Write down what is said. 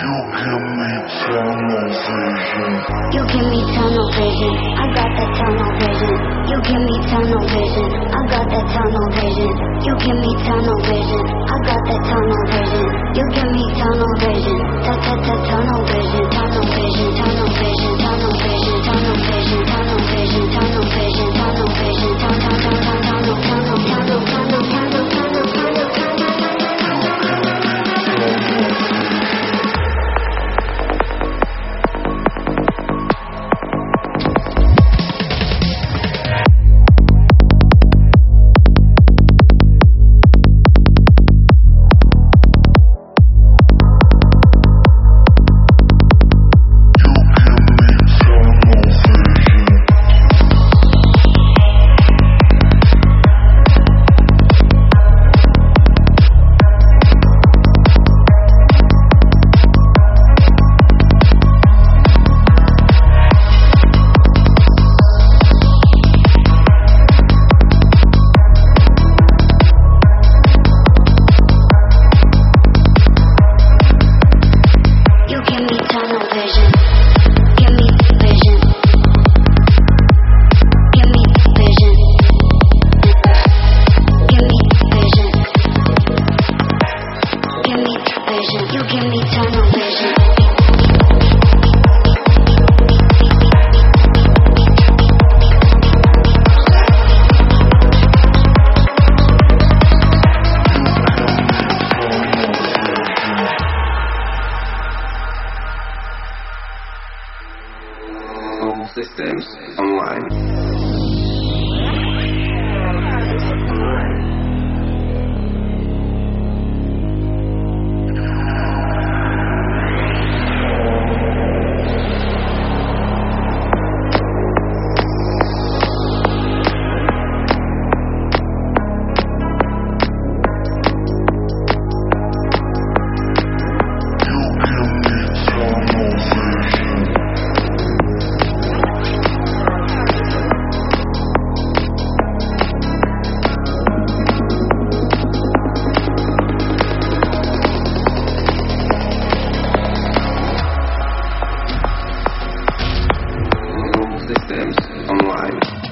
You give me tunnel vision. I got that tunnel vision. You give me tunnel vision. I got that tunnel vision. You give me tunnel vision. I got that tunnel vision. You give me tunnel vision. Tunnel vision. Tunnel vision. Tunnel vision. Tunnel vision. Tunnel vision. Tunnel vision. Tunnel vision. Tunnel vision. You give me tunnel vision. All systems online. Systems online.